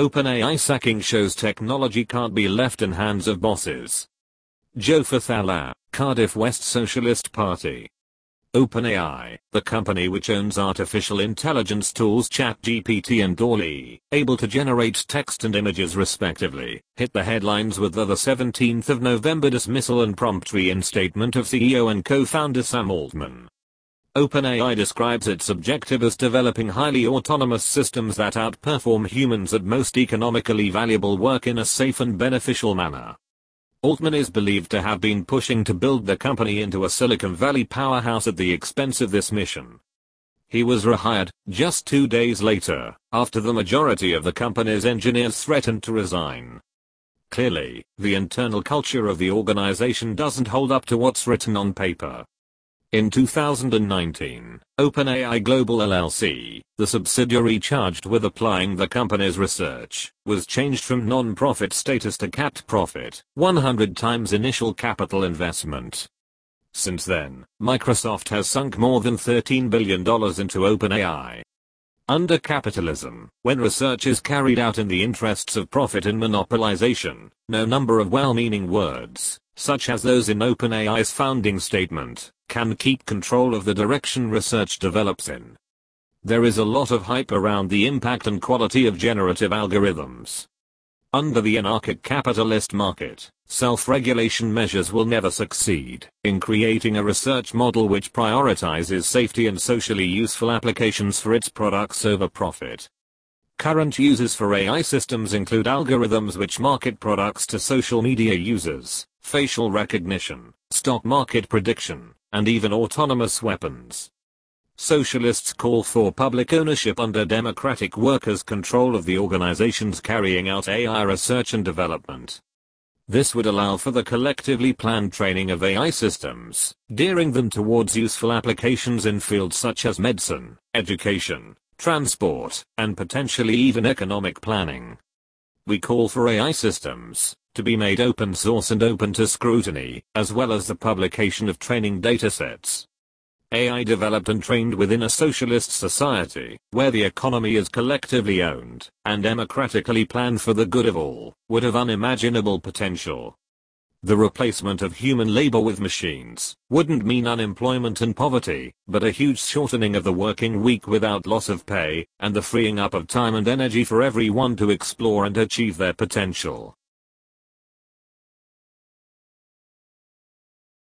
OpenAI sacking shows technology can't be left in hands of bosses. Joe Fathala, Cardiff West Socialist Party. OpenAI, the company which owns artificial intelligence tools ChatGPT and DALL-E, able to generate text and images respectively, hit the headlines with the 17th of November dismissal and prompt reinstatement of CEO and co-founder Sam Altman. OpenAI describes its objective as developing highly autonomous systems that outperform humans at most economically valuable work in a safe and beneficial manner. Altman is believed to have been pushing to build the company into a Silicon Valley powerhouse at the expense of this mission. He was rehired just 2 days later, after the majority of the company's engineers threatened to resign. Clearly, the internal culture of the organization doesn't hold up to what's written on paper. In 2019, OpenAI Global LLC, the subsidiary charged with applying the company's research, was changed from non-profit status to capped profit, 100 times initial capital investment. Since then, Microsoft has sunk more than $13 billion into OpenAI. Under capitalism, when research is carried out in the interests of profit and monopolization, no number of well-meaning words, such as those in OpenAI's founding statement, can keep control of the direction research develops in. There is a lot of hype around the impact and quality of generative algorithms. Under the anarchic capitalist market, self-regulation measures will never succeed in creating a research model which prioritizes safety and socially useful applications for its products over profit. Current uses for AI systems include algorithms which market products to social media users, facial recognition, stock market prediction, and even autonomous weapons. Socialists call for public ownership under democratic workers' control of the organizations carrying out AI research and development. This would allow for the collectively planned training of AI systems, gearing them towards useful applications in fields such as medicine, education, transport, and potentially even economic planning. We call for AI systems to be made open source and open to scrutiny, as well as the publication of training datasets. AI developed and trained within a socialist society, where the economy is collectively owned and democratically planned for the good of all, would have unimaginable potential. The replacement of human labor with machines wouldn't mean unemployment and poverty, but a huge shortening of the working week without loss of pay, and the freeing up of time and energy for everyone to explore and achieve their potential.